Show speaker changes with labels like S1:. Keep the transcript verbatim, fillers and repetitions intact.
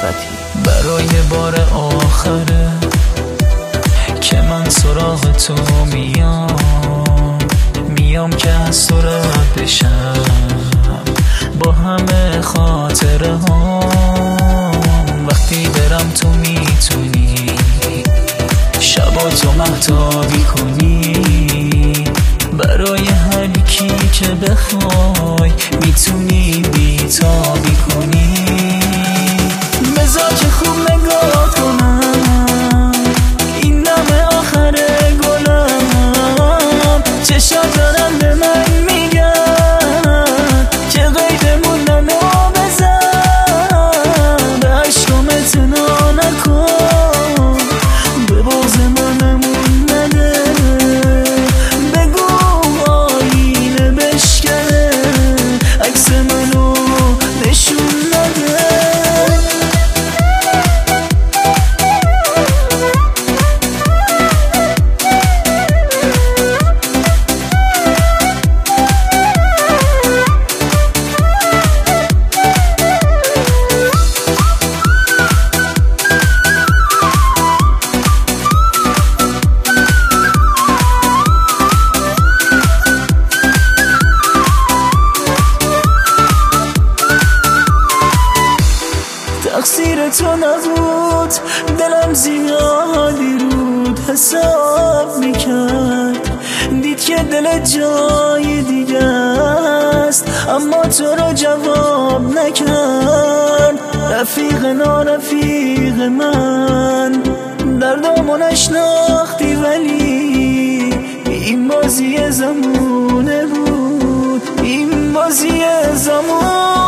S1: فتحی.
S2: برای بار آخره که من سراغ تو میام، میام که از تو رد بشم با همه خاطره ها. وقتی برم تو میتونی شبا تو مهتابی کنی، برای هر کی که بخوای میتونی بیتابی کنی. بذار که خوب نگاه کنم، این نمه آخر گلم. چشات دارم به من میگن که قیدمون منو بزن، به عشقم اعتنا نکن، به باز منمون نده. بگو آینه بشکنه عکس منو نشون نده. تقصیر تو نبود، دلم زیادی رود حساب میکرد، دید که دل جای دیگه است اما تو رو جواب نکرد. رفیق نارفیق من دردامو نشناختی، ولی این بازی زمونه بود، این بازی زمونه.